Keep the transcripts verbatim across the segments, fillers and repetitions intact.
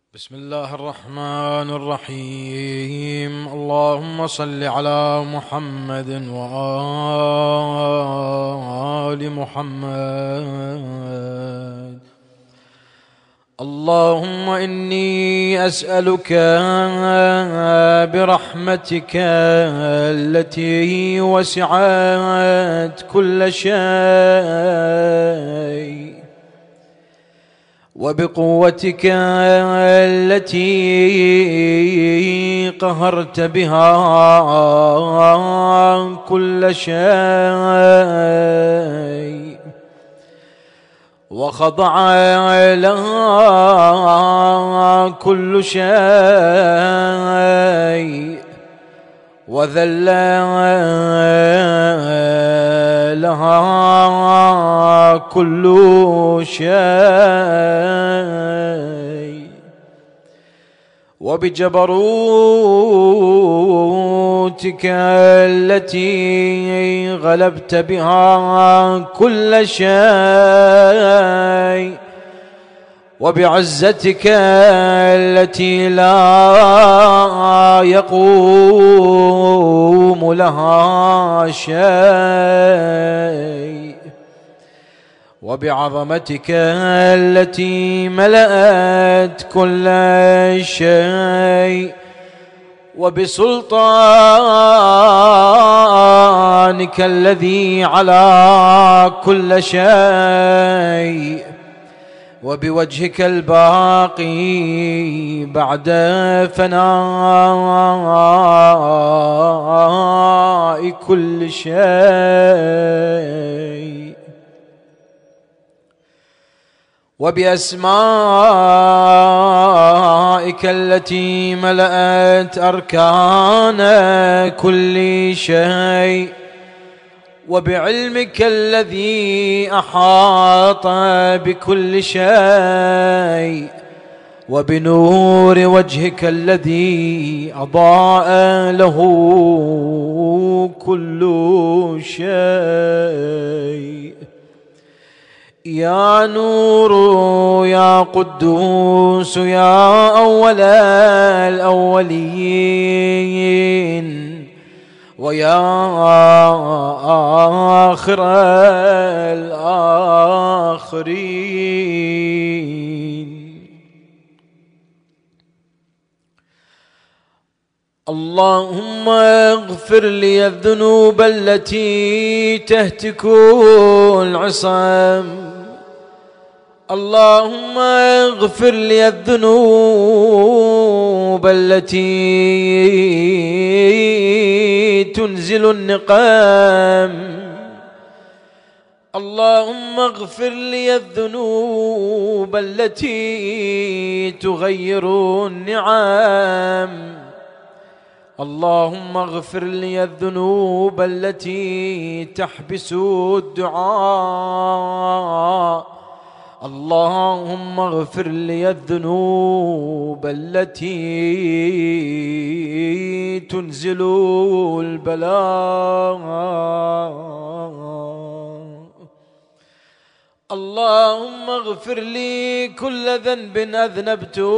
بسم الله الرحمن الرحيم. اللهم صل على محمد وآل محمد. اللهم إني أسألك برحمتك التي وسعت كل شيء وبقوتك التي قهرت بها كل شيء وخضع لها كل شيء وذل لها كل شيء وبجبروتك التي غلبت بها كل شيء وبعزتك التي لا يقوم لها شيء وبعظمتك التي ملأت كل شيء وبسلطانك الذي على كل شيء وبوجهك الباقي بعد فناء كل شيء وبأسمائك التي ملأت أركان كل شيء وبعلمك الذي أحاط بكل شيء وبنور وجهك الذي أضاء له كل شيء. يا نور يا قدوس يا أول الأولين ويا آخر الآخرين. اللهم اغفر لي الذنوب التي تهتك العصام. اللهم اغفر لي الذنوب التي تنزل النقام. اللهم اغفر لي الذنوب التي تغير النعم. اللهم اغفر لي الذنوب التي تحبس الدعاء. اللهم اغفر لي الذنوب التي تنزل البلاء. اللهم اغفر لي كل ذنب أذنبته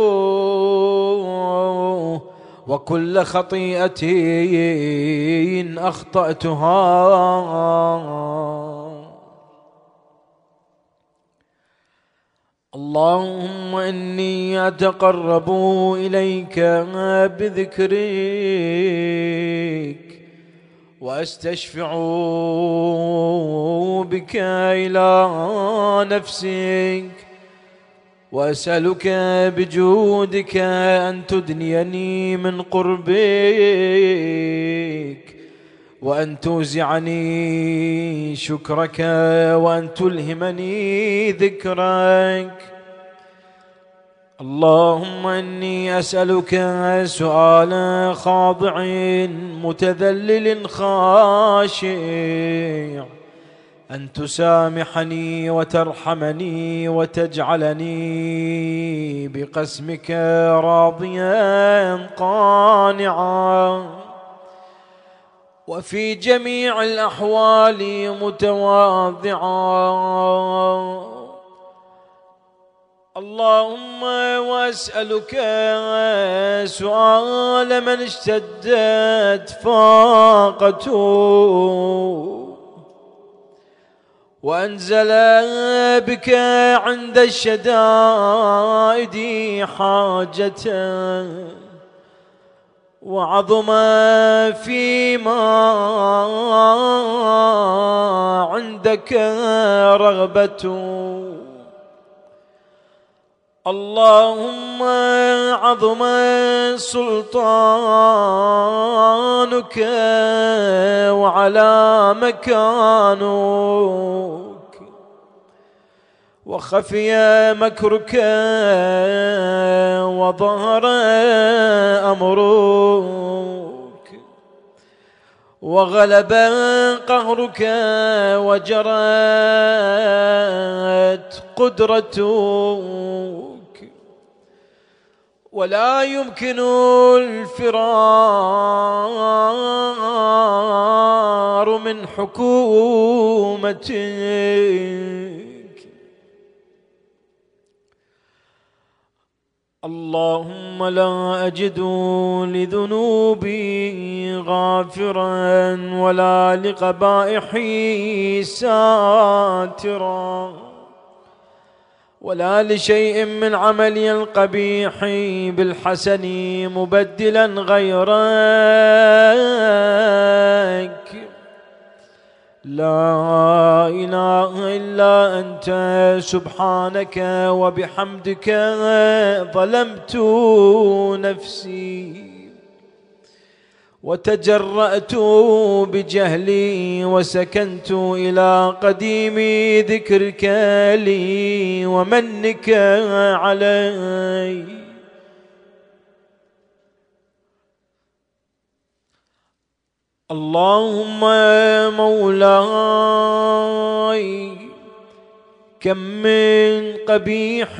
وكل خطيئة أخطأتها. اللهم إني أتقرب إليك بذكرك وأستشفع بك إلى نفسك وأسألك بجودك أن تدنيني من قربك وأن توزعني شكرك وأن تلهمني ذكرك. اللهم إني أسألك سؤال خاضع متذلل خاشع أن تسامحني وترحمني وتجعلني بقسمك راضيا قانعا وفي جميع الأحوال متواضعا. اللهم وأسألك سؤال من اشتدت فاقته وأنزل بك عند الشدائد حاجته وعظم فيما عندك رغبته. اللهم عظم سلطانك وعلى مكانك وخفي مكرك وظهر أمرك وغلب قهرك وجرت قدرتك ولا يمكن الفرار من حكومتك. اللهم لا أجد لذنوبي غافرا ولا لقبائحي ساترا ولا لشيء من عملي القبيح بالحسن مبدلا غيرك. لا إله إلا أنت سبحانك وبحمدك ظلمت نفسي وتجرأت بجهلي وسكنت إلى قديم ذكرك لي ومنك علي. اللهم مولاي كم من قبيح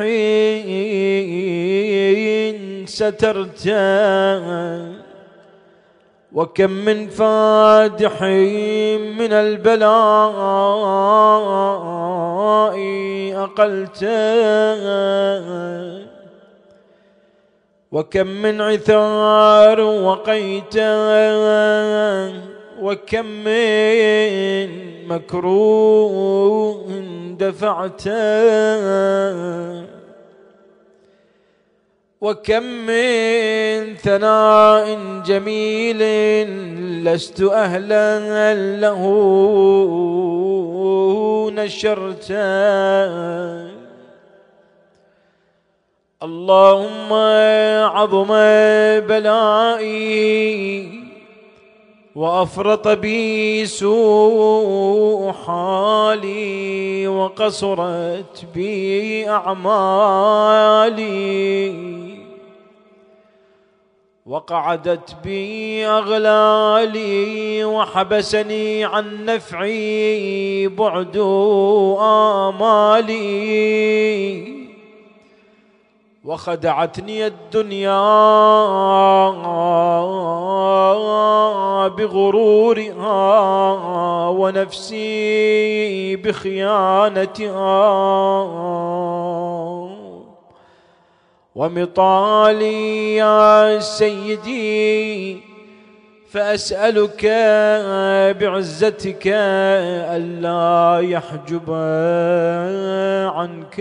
سترته وكم من فادح من البلاء أقلته وكم من عثار وقيته وكم من مكروه دفعته وكم من ثناء جميل لست أهلا له نشرته. اللهم عظم بلائي وأفرط بي سوء حالي وقصرت بي أعمالي وقعدت بي أغلالي وحبسني عن نفعي بعد آمالي وخدعتني الدنيا بغرورها ونفسي بخيانتها ومطالي يا سيدي فأسألك بعزتك ألا يحجب عنك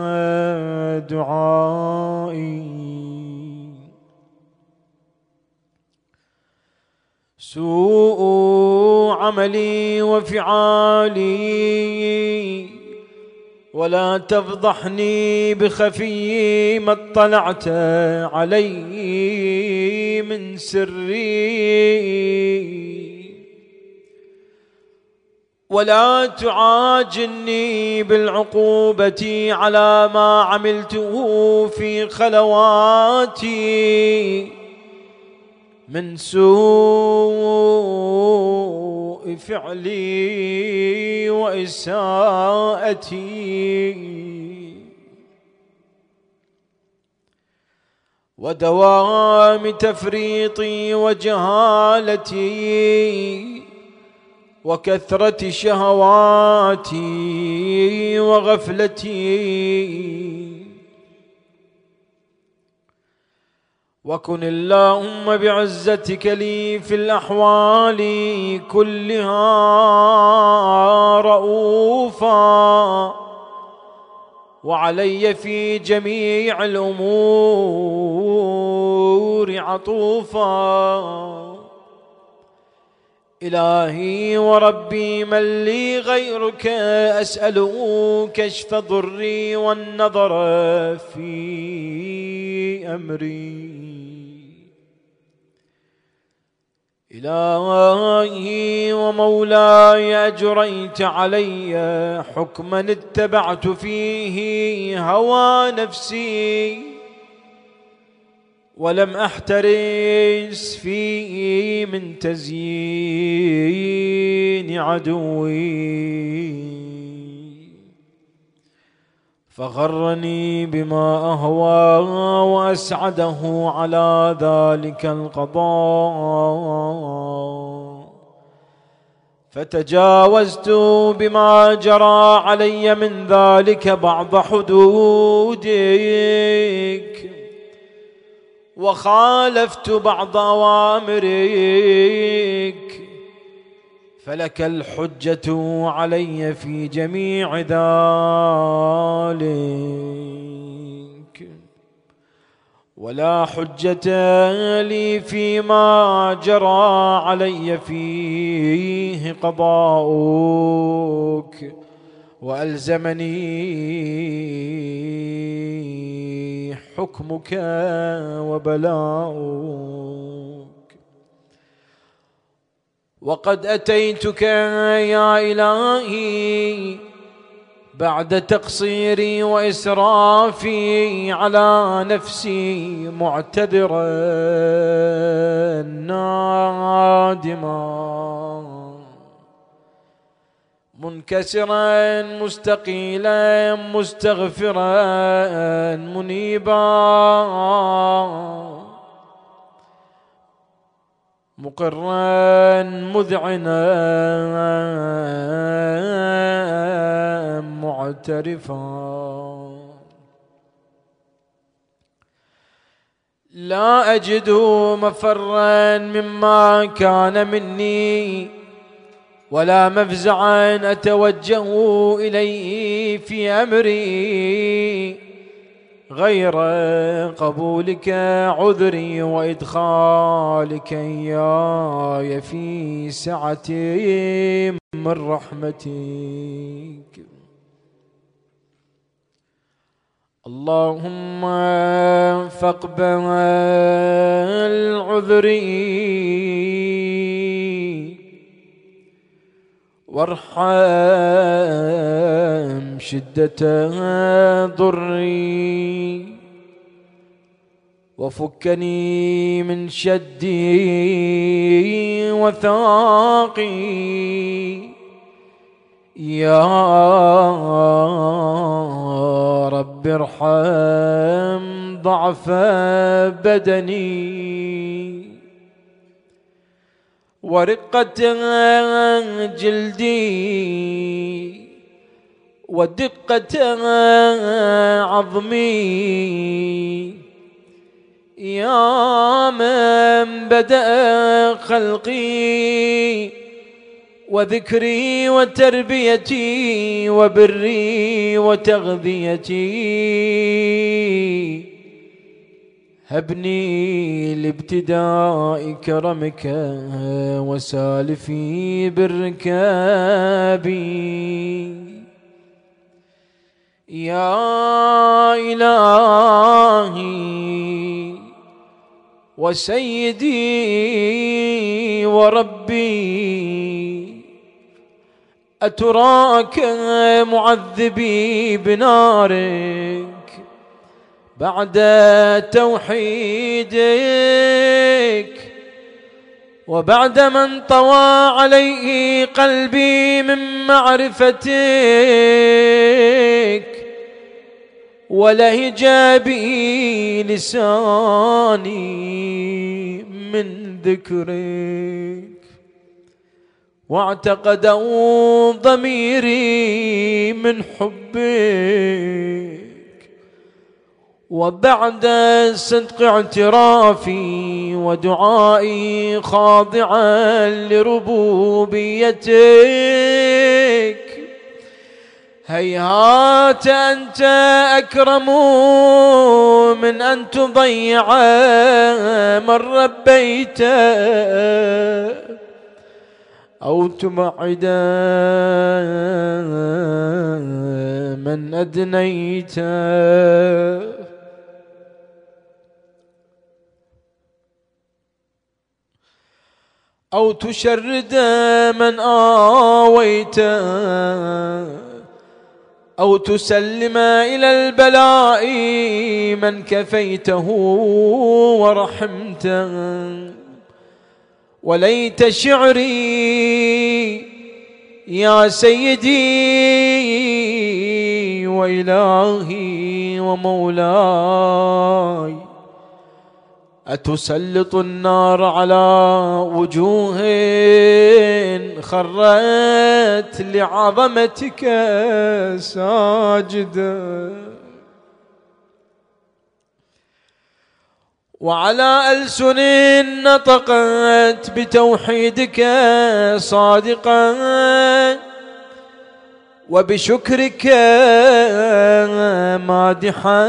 دعائي. سوء عملي وفعالي ولا تفضحني بخفي ما اطلعت عليه من سري ولا تعاجلني بالعقوبة على ما عملته في خلواتي من سوء فعلي وإساءتي ودوام تفريطي وجهالتي وكثرة شهواتي وغفلتي وكن اللهم بعزتك لي في الأحوال كلها رؤوفا، وعلي في جميع الأمور عطوفا. إلهي وربي من لي غيرك أسأله كشف ضري والنظر في أمري. إلهي ومولاي أجريت علي حكما اتبعت فيه هوى نفسي، ولم أحترس فيه من تزيين عدوي، فغرني بما أهوى وأسعده على ذلك القضاء، فتجاوزت بما جرى علي من ذلك بعض حدودك، وخالفت بعض أوامرك، فلك الحجة علي في جميع ذلك، ولا حجة لي فيما جرى علي فيه قضاؤك، وألزمني حكمك وبلاؤك. وقد أتيتك يا إلهي بعد تقصيري وإسرافي على نفسي معتذرا نادما منكسرا مستقيلا مستغفرا منيبا مقرا مذعنا معترفا. لا أجد مفرا مما كان مني، ولا مفزعا أتوجه إليه في أمري غير قبولك عذري وإدخالك إياي في سعة من رحمتك. اللهم فاقبل عذري وارحم شدة ضري، وفكني من شدي وثاقي يا رب ارحم ضعف بدني ورقة جلدي ودقة عظمي يا من بدأ خلقي وذكري وتربيتي وبري وتغذيتي. هبني لابتداء كرمك وسالفي بركابي يا إلهي وسيدي وربي. أتراك معذبي بنارك بعد توحيدك، وبعد من طوى عليه قلبي من معرفتك، ولهج بي لساني من ذكرك، واعتقدوا ضميري من حبك، وبعد صدق اعترافي ودعائي خاضعا لربوبيتك، هيهات أنت أكرم من أن تضيع من ربيت أو تبعد من أدنيت، أو تشرد من آويت، أو تسلم إلى البلاء من كفيته ورحمته. وليت شعري يا سيدي وإلهي ومولاي، أتسلط النار على وجوه خرت لعظمتك ساجدة، وعلى ألسن نطقت بتوحيدك صادقا، وبشكرك مادحا،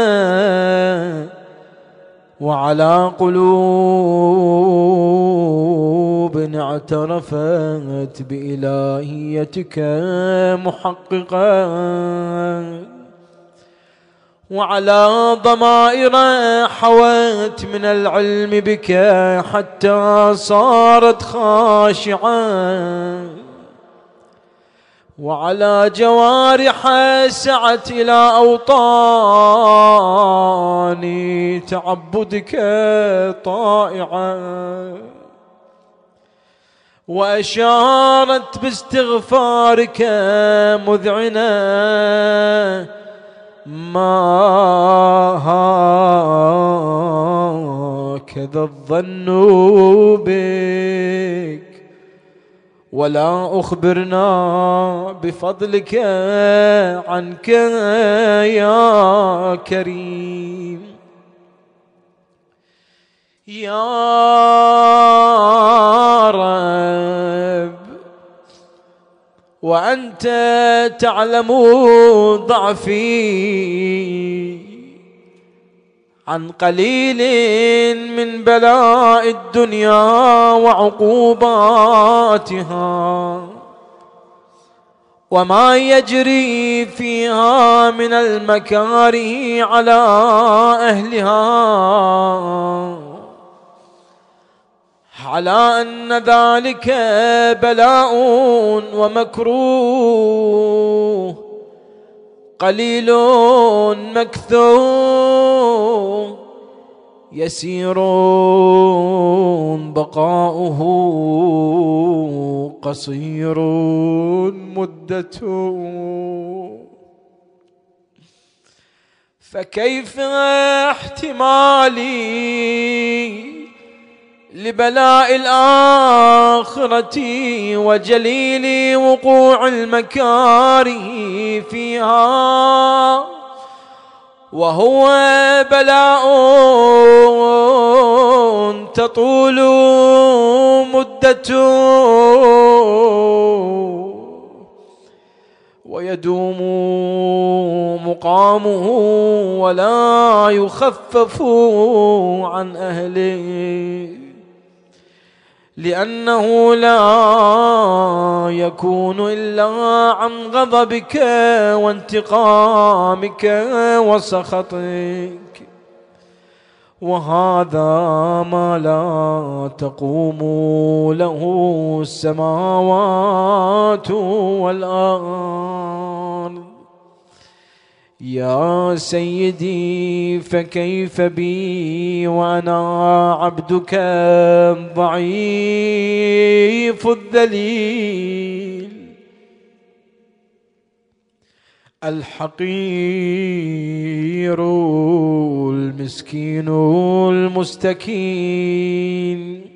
وعلى قلوب اعترفت بإلهيتك محققا، وعلى ضمائر حوت من العلم بك حتى صارت خاشعة، وعلى جوارح سعت إلى أوطان تعبدك طائعة، وأشارت باستغفارك مذعنة ما هكذا الظن بك، ولا أخبرنا بفضلك عنك يا كريم يا رب. وأنت تعلم ضعفي عن قليل من بلاء الدنيا وعقوباتها، وما يجري فيها من المكاره على أهلها، على أن ذلك بلاء ومكروه قليل مكثور، يسير بقاؤه قصير مدته، فكيف احتمالي لبلاء الآخرة وجليل وقوع المكاره فيها، وهو بلاء تطول مدته ويدوم مقامه ولا يخفف عن أهله، لأنه لا يكون إلا عن غضبك وانتقامك وسخطك، وهذا ما لا تقوم له السماوات والأرض. يا سيدي فكيف بي وأنا عبدك الضعيف الذليل الحقير المسكين المستكين.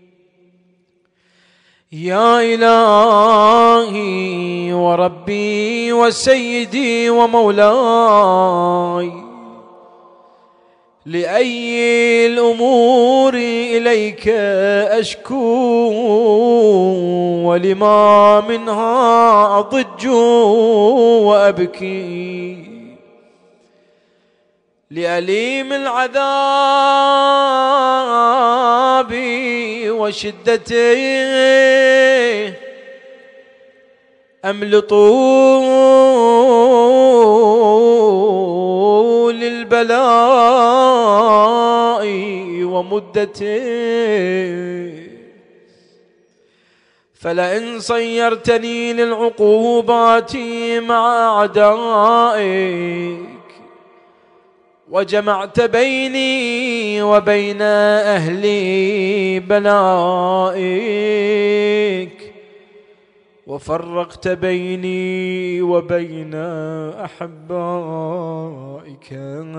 يا إلهي وربي وسيدي ومولاي، لأي الأمور إليك أشكو ولما منها أضج وأبكي لأليم العذاب وشدته أم لطول البلاء ومدته فلئن صيرتني للعقوبات مع أعدائك وجمعت بيني وبين أهل بلائك وفرقت بيني وبين أحبائك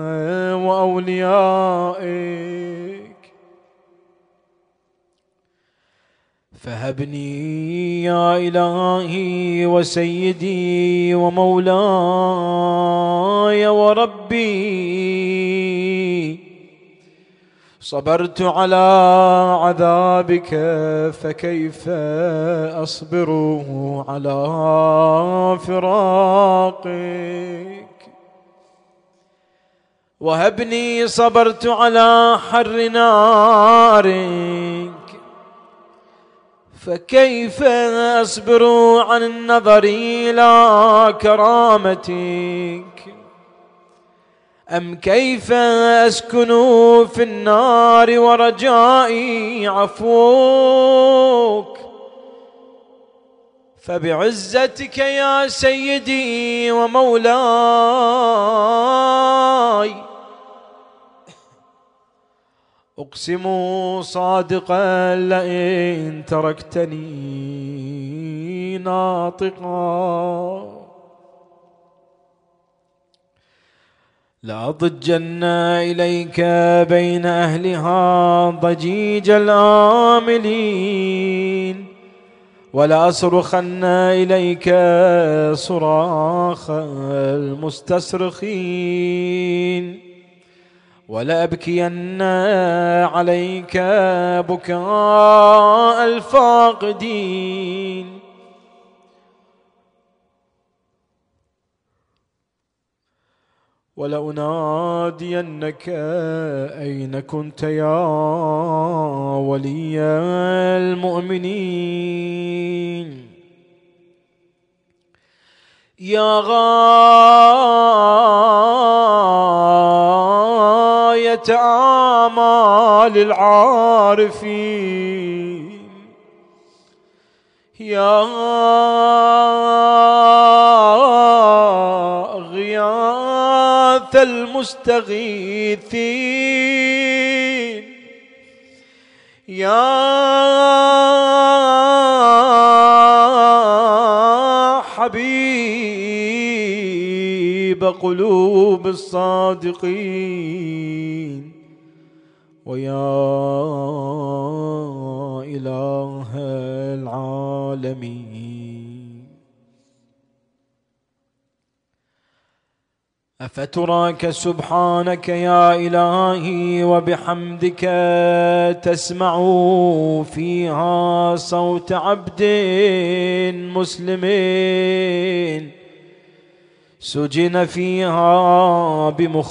وأوليائك فهبني يا إلهي وسيدي ومولاي وربي صبرت على عذابك فكيف أصبر على فراقك وهبني صبرت على حر نارك فكيف أصبر عن النظر إلى كرامتك أم كيف أسكن في النار ورجائي عفوك فبعزتك يا سيدي ومولاي أقسم صادقا لئن تركتني ناطقا لأضجن إليك بين أهلها ضجيج الآملين ولأصرخن إليك صراخ المستصرخين ولأبكين عليك بكاء الفاقدين ولأنادينك أين كنت يا ولي المؤمنين يا غاية آمال العارفين يا غياث المستغيثين يا حبيب قلوب الصادقين ويا إله العالمين أفتراك سبحانك يا إلهي وبحمدك تسمع فيها صوت عبد مسلم سجن فيها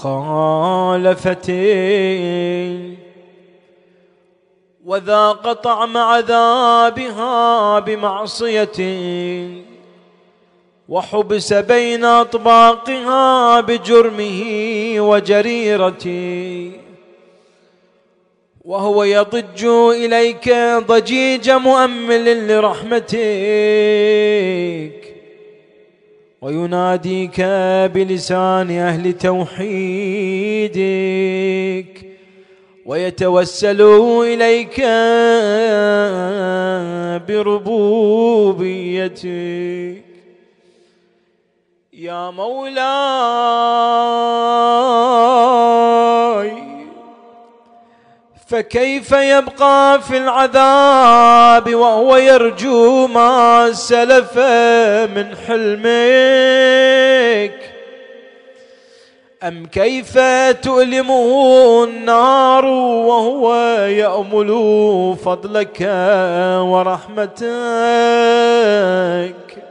بمخالفته وذاق طعم عذابها بمعصيته وحبس بين أطباقها بجرمه وجريرته وهو يضج إليك ضجيج مؤمل لرحمتك ويناديك بلسان أهل توحيدك ويتوسل إليك بربوبيتك يا مولاي فكيف يبقى في العذاب وهو يرجو ما سلف من حلمك أم كيف تؤلمه النار وهو يأمل فضلك ورحمتك؟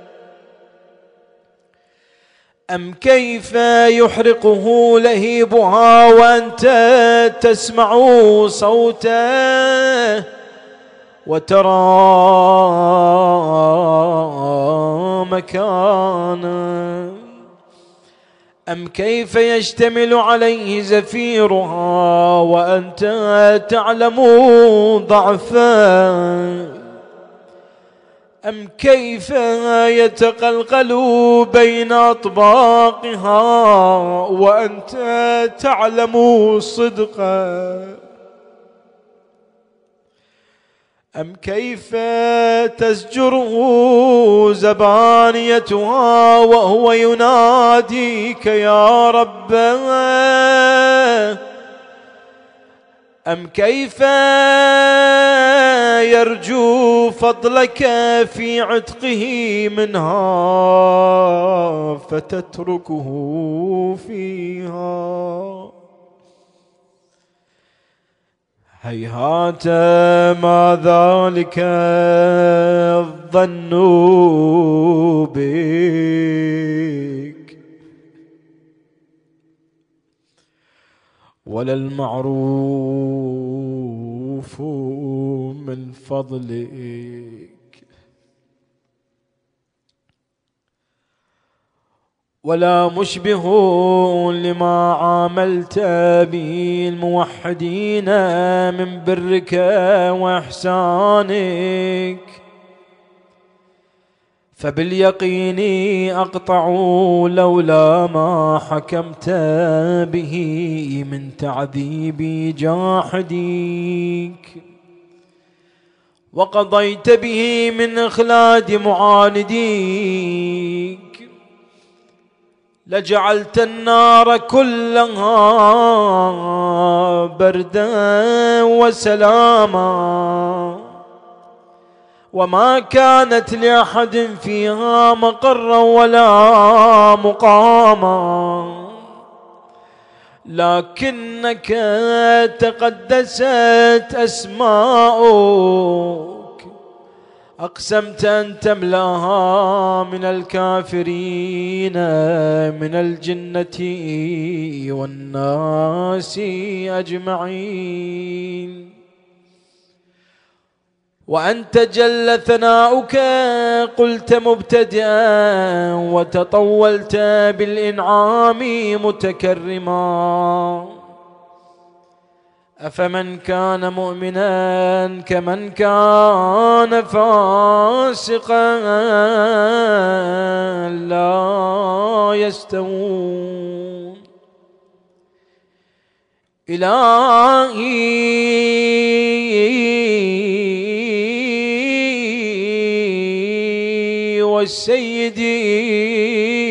أم كيف يحرقه لهيبها وأنت تسمع صوته وترى مكانه؟ أم كيف يشتمل عليه زفيرها وأنت تعلم ضعفه؟ أم كيف يتقلقل بين أطباقها وأنت تعلم صدقه؟ أم كيف تزجره زبانيتها وهو يناديك يا رب؟ أم كيف يرجو فضلك في عتقه منها فتتركه فيها؟ هيهات ما ذلك الظن بك ولا المعروف من فضلك ولا مشبه لما عاملت به الموحدين من برك وإحسانك، فباليقين أقطع لولا ما حكمت به من تعذيب جاحديك، وقضيت به من إخلاد معانديك، لجعلت النار كلها بردا وسلاما، وما كانت لأحد فيها مقرا ولا مقاما، لكنك تقدست أسماؤك أقسمت أن تملأها من الكافرين من الجنة والناس أجمعين، وأنت جل ثناؤك قلت مبتدئا وتطولت بالإنعام متكرما، أفمن كان مؤمنا كمن كان فاسقا لا يستوون. إلهي والسيدي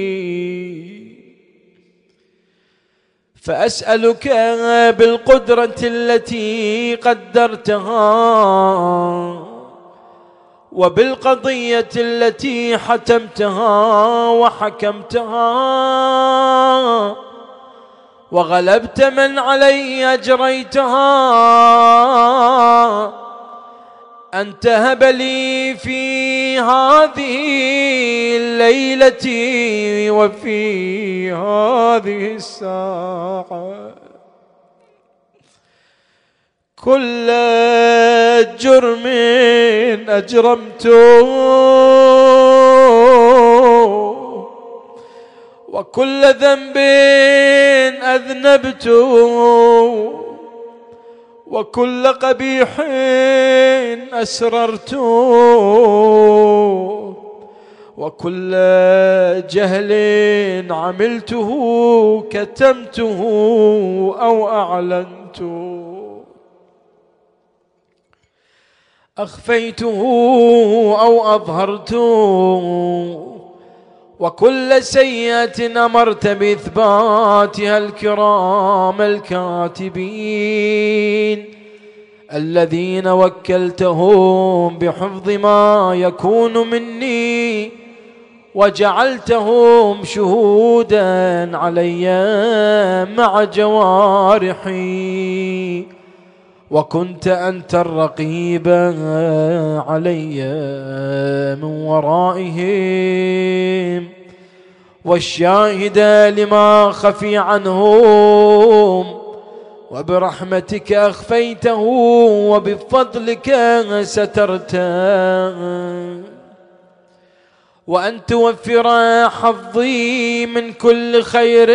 فأسألك بالقدرة التي قدرتها وبالقضية التي حتمتها وحكمتها وغلبت من علي أجريتها، أن تهب لي في هذه الليلة وفي هذه الساعة كل جرم أجرمته وكل ذنب أذنبته وكل قبيح أسررت وكل جهل عملته كتمته أو أعلنت، أخفيته أو أظهرت، وكل سيئة أمرت بإثباتها الكرام الكاتبين الذين وكلتهم بحفظ ما يكون مني وجعلتهم شهودا علي مع جوارحي، وكنت أنت الرقيب علي من ورائهم، والشاهد لما خفي عنهم، وبرحمتك أخفيته وبفضلك سترته، وأن توفر حظي من كل خير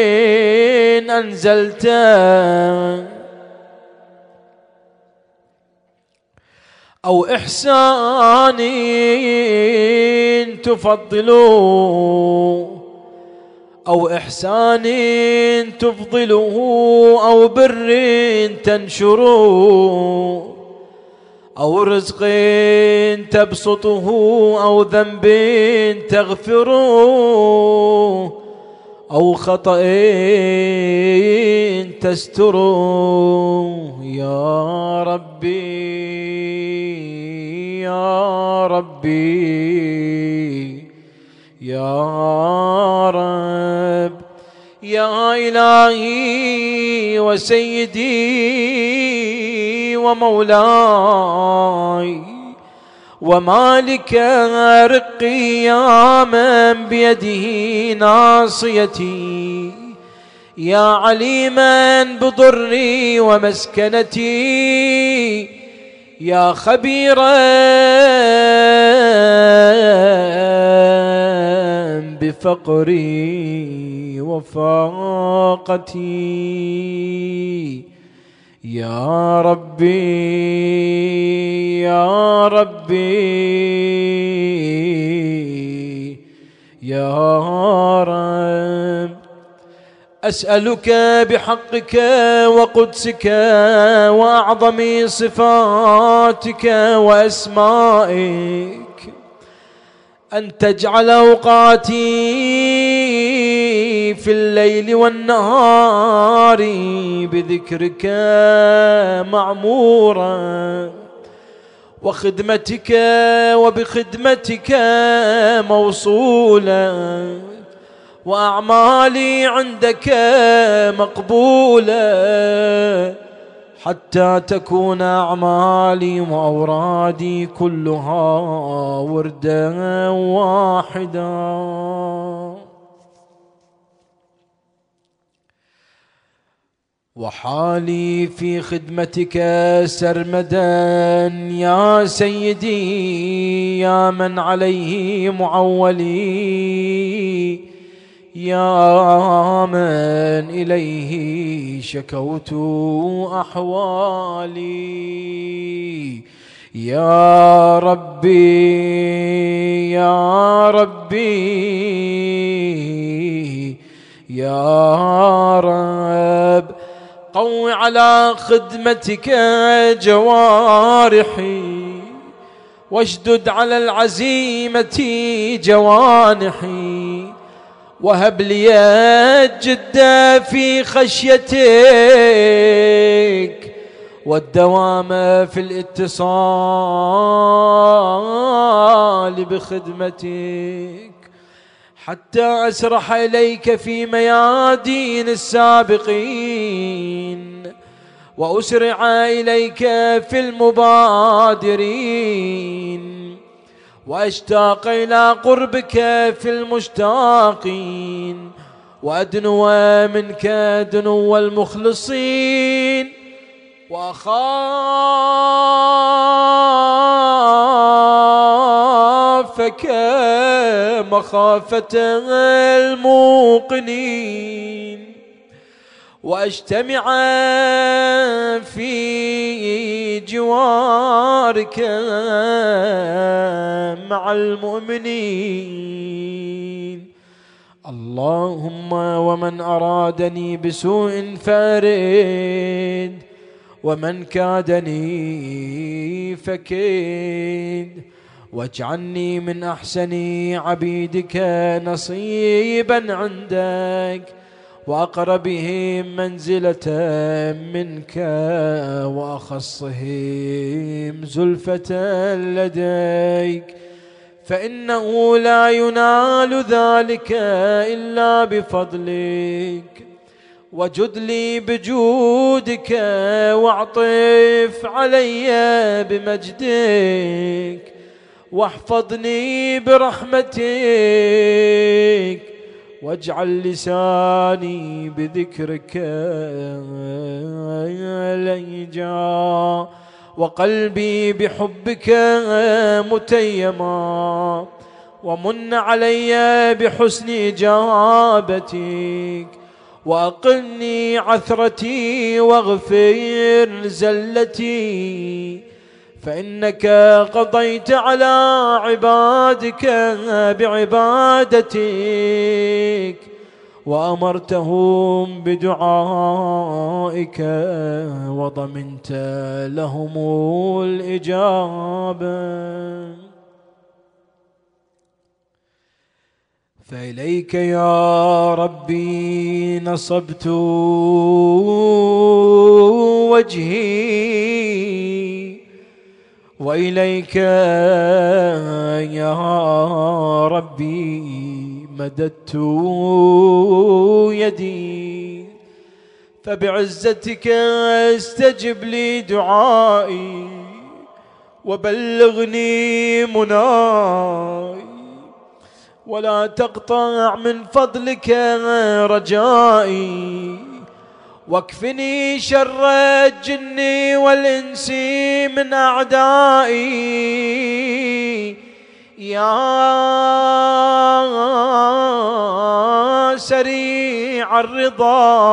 أنزلته أو إحسان تفضله أو إحسان تفضله أو بر تنشره أو رزق تبسطه أو ذنب تغفره أو خطأ تستره. يا ربي يا ربي يا رب يا إلهي وسيدي ومولاي ومالك رقي يا من بيده ناصيتي، يا عليما بضري ومسكنتي، يا خبيرا بفقري وفاقتي. يا ربي يا ربي يا رب، أسألك بحقك وقدسك وأعظم صفاتك وأسمائك أن تجعل أوقاتي في الليل والنهار بذكرك معمورا، وخدمتك وبخدمتك موصولا، وأعمالي عندك مقبولة، حتى تكون أعمالي وأورادي كلها وردا واحدا. وحالي في خدمتك سرمدا يا سيدي، يا من عليه معولي، يا من إليه شكوت أحوالي. يا ربي يا ربي يا رب، قو على خدمتك جوارحي، واشدد على العزيمة جوانحي، وهب لي الجد في خشيتك والدوام في الاتصال بخدمتك، حتى أسرح إليك في ميادين السابقين، وأسرع إليك في المبادرين، وأشتاق إلى قربك في المشتاقين، وأدنو منك دنو المخلصين، وأخافك مخافة الموقنين، وأجتمع في جوارك مع المؤمنين. اللهم ومن أرادني بسوء فارد، ومن كادني فكيد، واجعلني من أحسن عبيدك نصيبا عندك، وأقربهم منزلة منك، وأخصهم زلفة لديك، فإنه لا ينال ذلك إلا بفضلك، وجد لي بجودك واعطف علي بمجدك، واحفظني برحمتك، واجعل لساني بذكرك ليجا، وقلبي بحبك متيما، ومن علي بحسن إجابتك، وأقلني عثرتي واغفر زلتي، فإنك قضيت على عبادك بعبادتك، وأمرتهم بدعائك، وضمنت لهم الإجابة. فإليك يا ربي نصبت وجهي، وإليك يا ربي مددت يدي، فبعزتك استجب لي دعائي، وبلغني مناي، ولا تقطع من فضلك رجائي، واكفني شر الجن والإنس من أعدائي، يا سريع الرضا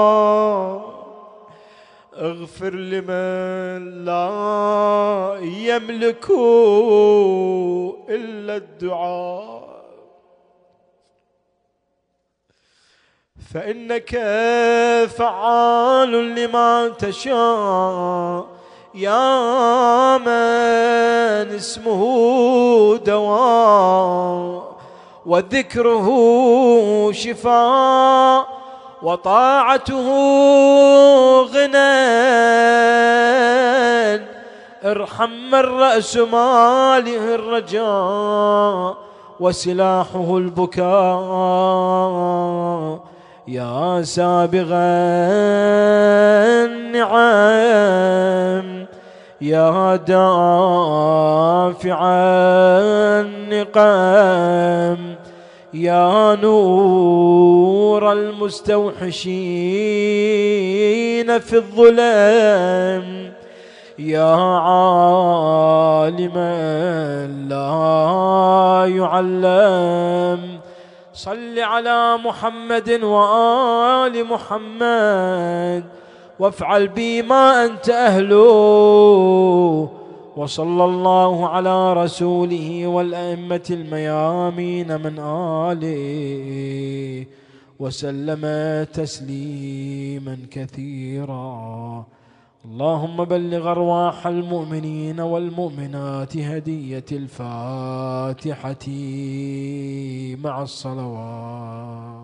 اغفر لمن لا يملك إلا الدعاء، فإنك فعال لما تشاء، يا من اسمه دواء، وذكره شفاء، وطاعته غنى، ارحم من رأس ماله الرجاء، وسلاحه البكاء، يا سابغ النعم، يا دافع النقم، يا نور المستوحشين في الظلم، يا عالما لا يعلم، صل على محمد وآل محمد، وافعل بي ما أنت أهله، وصلى الله على رسوله والأئمة الميامين من آله، وسلم تسليما كثيرا. اللهم بلغ أرواح المؤمنين والمؤمنات هدية الفاتحة مع الصلوات.